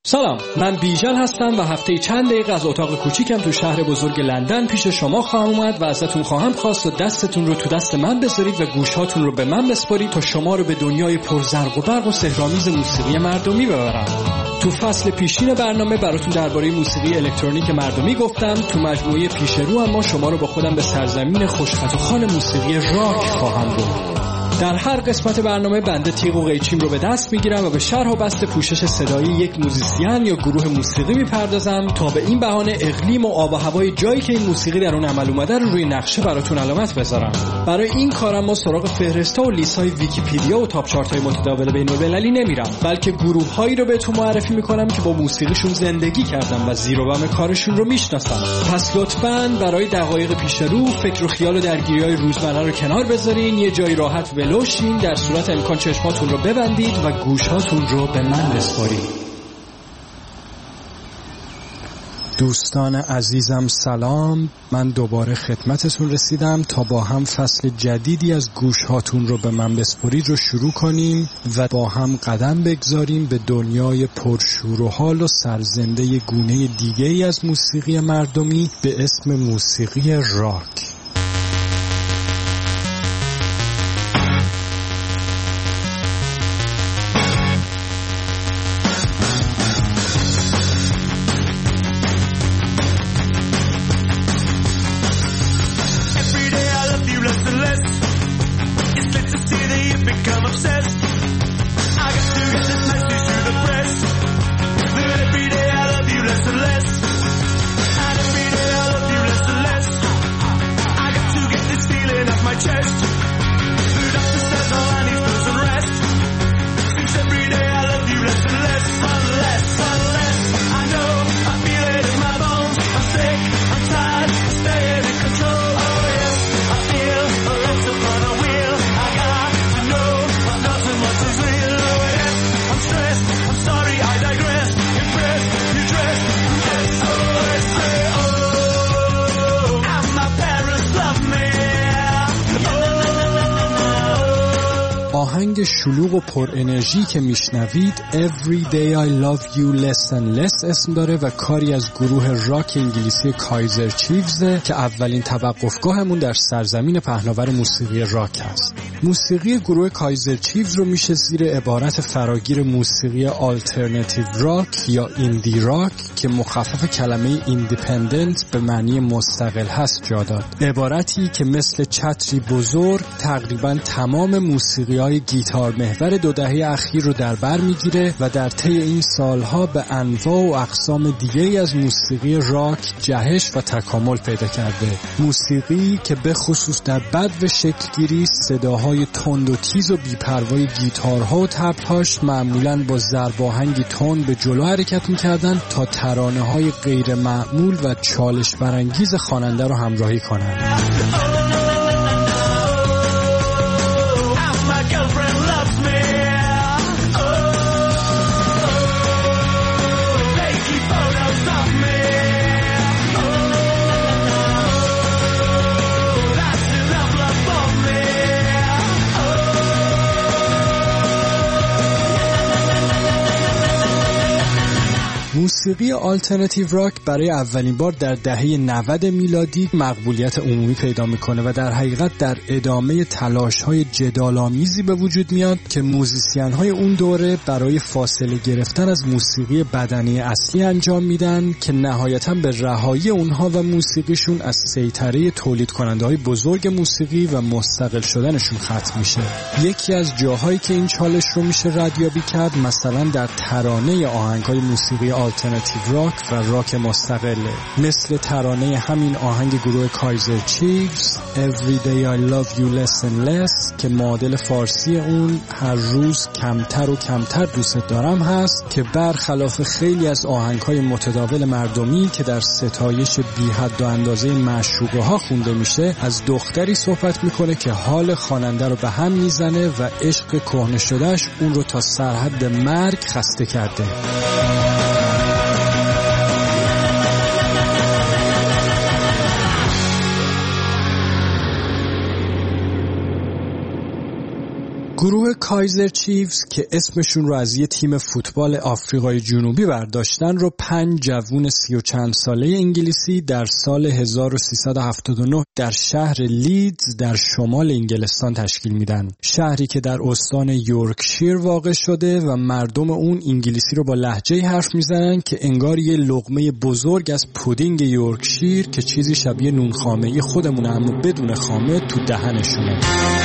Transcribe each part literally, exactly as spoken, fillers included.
سلام، من بیژن هستم و هفته چند دقیقه از اتاق کوچیکم تو شهر بزرگ لندن پیش شما خواهم اومد و ازتون خواهم خواست و دستتون رو تو دست من بذارید و گوشاتون رو به من بسپارید تا شما رو به دنیای پرزرق و برق و سحرآمیز موسیقی مردمی ببرم. تو فصل پیشین برنامه براتون درباره موسیقی الکترونیک مردمی گفتم. تو مجموعه پیش رو اما شما رو با خودم به سرزمین خوشخط و خال موسیقی راک خواهم برد. در هر قسمت برنامه بنده تیغ و قیچیم رو به دست میگیرم و به شرح و بسط پوشش صدایی یک موزیسین یا گروه موسیقی میپردازم تا به این بهانه اقلیم و آب و هوای جایی که این موسیقی در اون عمل اومده رو روی نقشه براتون علامت بذارم. برای این کارم ما سراغ فهرستا و لیست‌های ویکی‌پدیا و تاپ چارت‌های متداول بین‌المللی نمیرم، بلکه گروه‌هایی رو بهتون معرفی میکنم که با موسیقیشون زندگی کردم و زیر و بم کارشون رو میشناسم. پس لطفاً برای دقایق پیش رو فکر و خیال و درگیری‌های روزمره رو کنار بذارین، یه جای راحت ولوشین، در صورت امکان چشماتون رو ببندید و گوشاتون رو به من بسپارید. دوستان عزیزم سلام، من دوباره خدمتتون رسیدم تا با هم فصل جدیدی از گوشهاتون رو به من بسپارید رو شروع کنیم و با هم قدم بگذاریم به دنیای پرشور و حال و سرزنده گونه دیگه ای از موسیقی مردمی به اسم موسیقی راک. آهنگ شلوغ و پر انرژی که میشنوید Every Day I Love You Less and Less اسم داره و کاری از گروه راک انگلیسی کایزر چیفز که اولین توقفگاهمون در سرزمین پهناور موسیقی راک هست. موسیقی گروه کایزر چیفز رو میشه زیر عبارت فراگیر موسیقی آلترناتیو راک یا ایندی راک که مخفف کلمه ایندیپندنت به معنی مستقل هست جا داد. عبارتی که مثل چتری بزرگ تقریبا تمام موسیقی‌های گیتار محور دو دهه اخیر رو در بر میگیره و در طی این سالها به انواع و اقسام دیگه‌ای از موسیقی راک جهش و تکامل پیدا کرده. موسیقی که به خصوص در بدو شکلگیری صداهای تند و تیز و بی‌پروای گیتارها و تبل‌هاش معمولاً با ضرباهنگی تند به جلو حرکت می‌کردن تا ترانه‌های غیر معمول و چالش برانگیز خواننده رو همراهی کنند. موسیقی آلترناتیو راک برای اولین بار در دهه نود میلادی مقبولیت عمومی پیدا میکنه و در حقیقت در ادامه تلاش‌های جدال‌آمیزی به وجود میاد که موزیسین‌های اون دوره برای فاصله گرفتن از موسیقی بدنی اصلی انجام میدن که نهایتاً به رهایی اونها و موسیقیشون از سیطره تولید کننده‌های بزرگ موسیقی و مستقل شدنشون ختم میشه. یکی از جاهایی که این چالش رو میشه ردیابی کرد مثلا در ترانه آهنگ‌های موسیقی آلترناتیو راک و راک مستقله، مثل ترانه همین آهنگ گروه کایزر چیفز Every Day I Love You Less and Less که معادل فارسی اون هر روز کمتر و کمتر دوست دارم هست، که برخلاف خیلی از آهنگ‌های متداول مردمی که در ستایش بی حد و اندازه معشوقه ها خونده میشه، از دختری صحبت میکنه که حال خواننده رو به هم میزنه و عشق کهنه شدهش اون رو تا سرحد مرگ خسته کرده. گروه کایزر چیفز که اسمشون رو از یه تیم فوتبال آفریقای جنوبی برداشتن رو پنج جوون سی و چند ساله انگلیسی در سال هزار و سیصد و هفتاد و نه در شهر لیدز در شمال انگلستان تشکیل میدن. شهری که در استان یورکشیر واقع شده و مردم اون انگلیسی رو با لهجه حرف میزنن که انگار یه لقمه بزرگ از پودینگ یورکشیر که چیزی شبیه نون خامه‌ای خودمونه اما بدون خامه تو دهنشونه.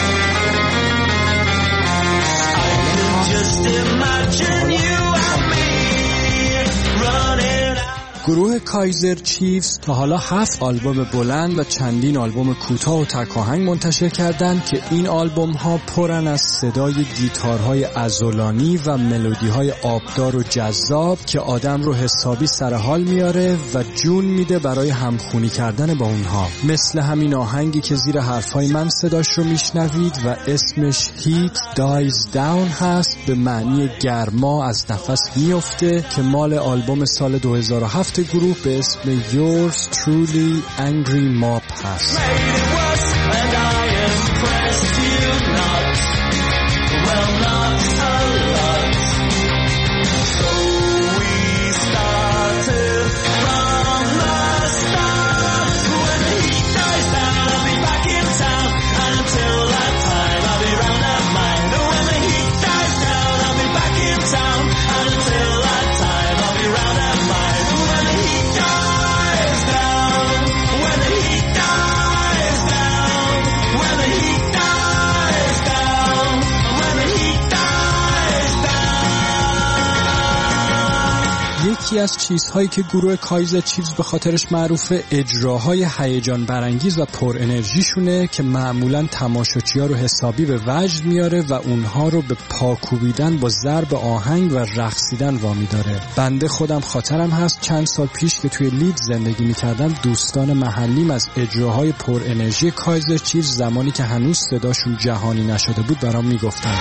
Just imagine you and me running out. گروه کایزر چیفز تا حالا هفت آلبوم بلند و چندین آلبوم کوتاه و تک آهنگ منتشر کردند که این آلبوم ها پرن از صدای گیتارهای عضلانی و ملودی های آبدار و جذاب که آدم رو حسابی سر حال میاره و جون میده برای همخونی کردن با اونها. مثل همین آهنگی که زیر حرفای من صداش رو میشنوید و اسمش Heat Dies Down هست، به معنی گرما از نفس میفته، که مال آلبوم سال دو هزار و هفت گروه به اسم Yours Truly Angry Mob هست. یکی از چیزهایی که گروه کایزر چیفز به خاطرش معروفه اجراهای هیجان برانگیز و پر انرژیشونه که معمولاً تماشاچی‌ها رو حسابی به وجد میاره و اونها رو به پاکوبیدن با ضرب آهنگ و رقصیدن وامی داره. بنده خودم خاطرم هست چند سال پیش که توی لید زندگی میکردم دوستان محلیم از اجراهای پر انرژی کایزر چیفز زمانی که هنوز صداشون جهانی نشده بود برام میگفتن.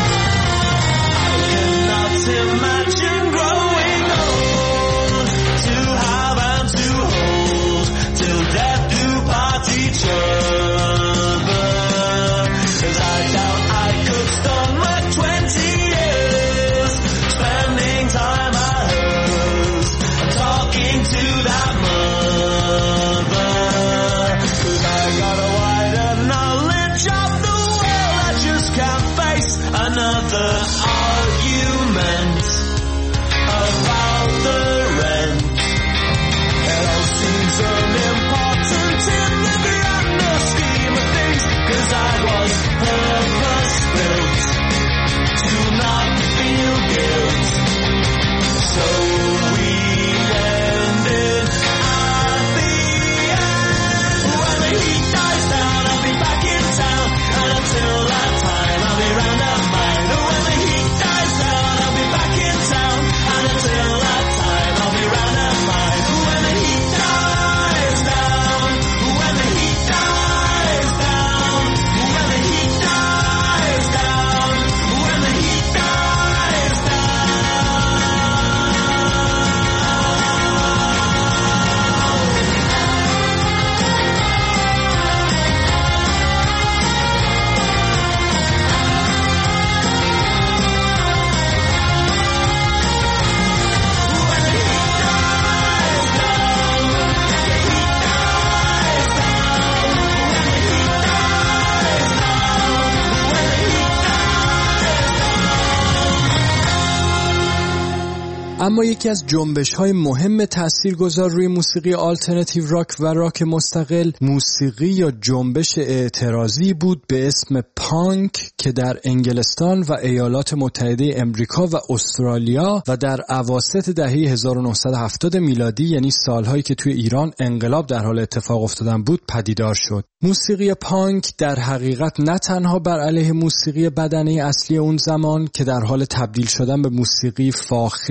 اما یکی از جنبش‌های مهم تاثیرگذار روی موسیقی آلترناتیو راک و راک مستقل موسیقی یا جنبش اعتراضی بود به اسم پانک که در انگلستان و ایالات متحده امریکا و استرالیا و در اواسط دهه هزار و نهصد و هفتاد میلادی، یعنی سالهایی که توی ایران انقلاب در حال اتفاق افتادن بود، پدیدار شد. موسیقی پانک در حقیقت نه تنها بر علیه موسیقی بدنه اصلی اون زمان که در حال تبدیل شدن به موسیقی فاخر و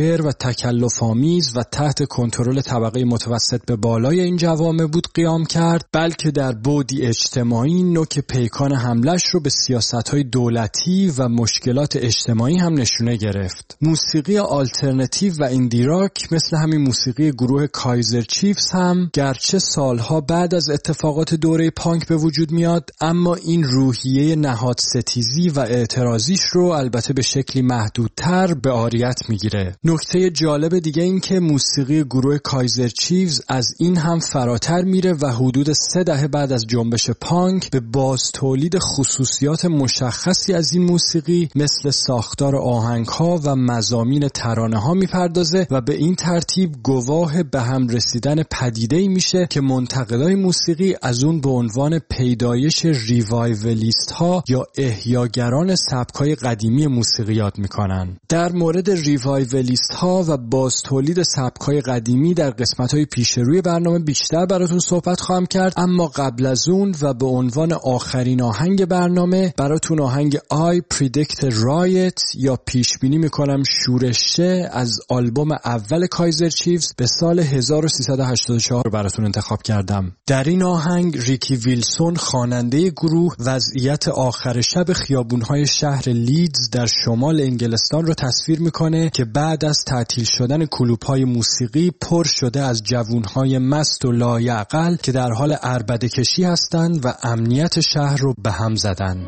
تکلف آمیز و تحت کنترل طبقه متوسط به بالای این جوامع بود قیام کرد، بلکه در بعدی اجتماعی نوک پیکان حملش رو به سیاست‌های دولتی و مشکلات اجتماعی هم نشونه گرفت. موسیقی آلترناتیو و ایندی راک مثل همین موسیقی گروه کایزر چیفز هم گرچه سالها بعد از اتفاقات دوره پانک به وجود میاد، اما این روحیه نهاد ستیزی و اعتراضیش رو البته به شکلی محدودتر به عاریت میگیره. نکته جالب دیگه این که موسیقی گروه کایزر چیفز از این هم فراتر میره و حدود سه دهه بعد از جنبش پانک به باز تولید خصوصیات مشخصی از این موسیقی مثل ساختار آهنگ‌ها و مضامین ترانه‌ها میپردازه و به این ترتیب گواه به هم رسیدن پدیده‌ای میشه که منتقدای موسیقی از اون به عنوان پیدایش ریوایولیست ها یا احیاگران سبک‌های قدیمی موسیقی یاد میکنن. در مورد ریوایولیست ها و باز تولید سبک‌های قدیمی در قسمت‌های پیش روی برنامه بیشتر براتون صحبت خواهم کرد، اما قبل از اون و به عنوان آخرین آهنگ برنامه براتون آهنگ I Predict a Riot یا پیش بینی میکنم شورشه از آلبوم اول کایزر چیفز به سال هزار و سیصد و هشتاد و چهار رو براتون انتخاب کردم. در این آهنگ ریکی ویلسون خواننده گروه وضعیت آخر شب خیابون‌های شهر لیدز در شمال انگلستان رو تصویر میکنه که بعد از تعطیل شدن کلوب‌های موسیقی پر شده از جوانهای مست و لایعقل که در حال عربده کشی هستند و امنیت شهر رو به هم زدن.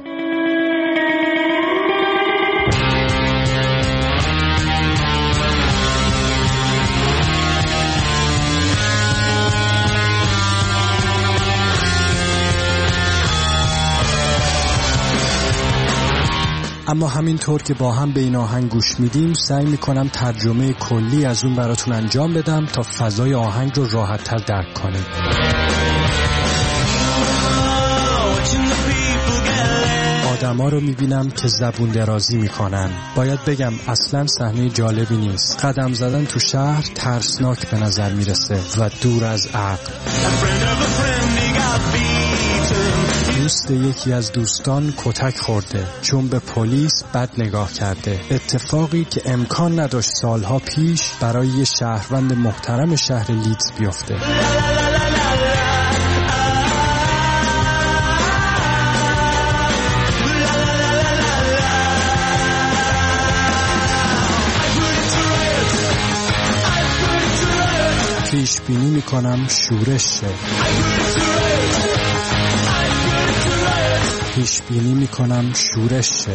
اما همینطور که با هم به این آهنگ گوش میدیم سعی میکنم ترجمه کلی از اون براتون انجام بدم تا فضای آهنگ رو راحت تر درک کنید. آدما رو میبینم که زبون درازی میکنن. باید بگم اصلا صحنه جالبی نیست. قدم زدن تو شهر ترسناک به نظر میرسه و دور از عقل. دوست یکی از دوستان کتک خورده چون به پلیس بد نگاه کرده. اتفاقی که امکان نداشت سالها پیش برای یه شهروند محترم شهر لیدز بیفته. پیش بینی میکنم شورش شه. پیش بینی میکنم شورش شه.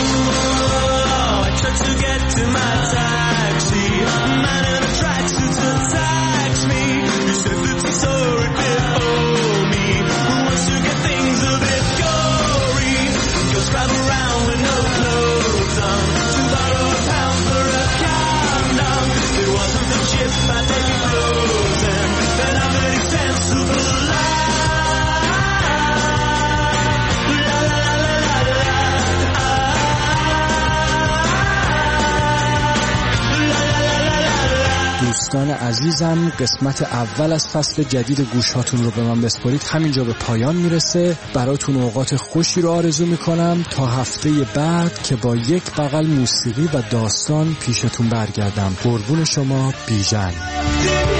دوستان عزیزم، قسمت اول از فصل جدید گوشهاتون رو به من بسپارید همینجا به پایان میرسه. براتون اوقات خوشی رو آرزو میکنم تا هفته بعد که با یک بغل موسیقی و داستان پیشتون برگردم. قربون شما، بیژن.